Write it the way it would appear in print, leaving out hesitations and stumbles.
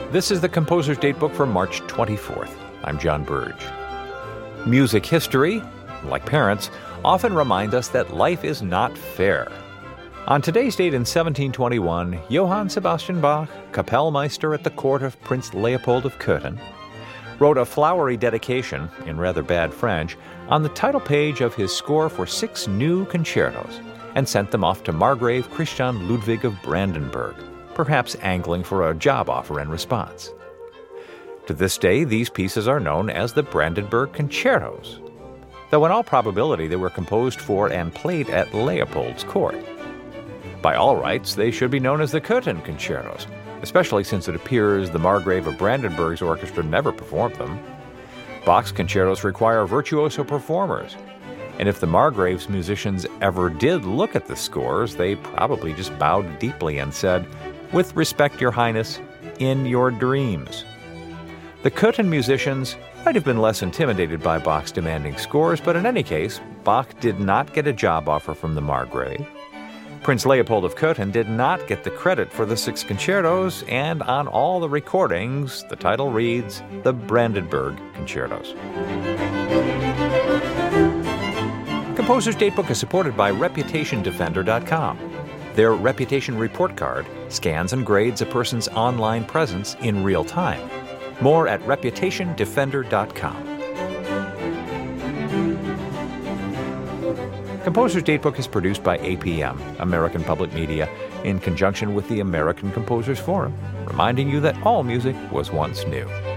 This is the Composer's Datebook for March 24th. I'm John Burge. Music history, like parents, often remind us that life is not fair. On today's date in 1721, Johann Sebastian Bach, Kapellmeister at the court of Prince Leopold of Cöthen, wrote a flowery dedication, in rather bad French, on the title page of his score for 6 new concertos, and sent them off to Margrave Christian Ludwig of Brandenburg, perhaps angling for a job offer in response. To this day, these pieces are known as the Brandenburg Concertos, though in all probability they were composed for and played at Leopold's court. By all rights, they should be known as the Cöthen Concertos, especially since it appears the Margrave of Brandenburg's orchestra never performed them. Bach's concertos require virtuoso performers, and if the Margrave's musicians ever did look at the scores, they probably just bowed deeply and said, "With respect, Your Highness, in your dreams." The Cöthen musicians might have been less intimidated by Bach's demanding scores, but in any case, Bach did not get a job offer from the Margrave. Prince Leopold of Cöthen did not get the credit for the 6 concertos, and on all the recordings, the title reads the Brandenburg Concertos. Composer's Datebook is supported by ReputationDefender.com. Their reputation report card scans and grades a person's online presence in real time. More at ReputationDefender.com. Composer's Datebook is produced by APM, American Public Media, in conjunction with the American Composers Forum, reminding you that all music was once new.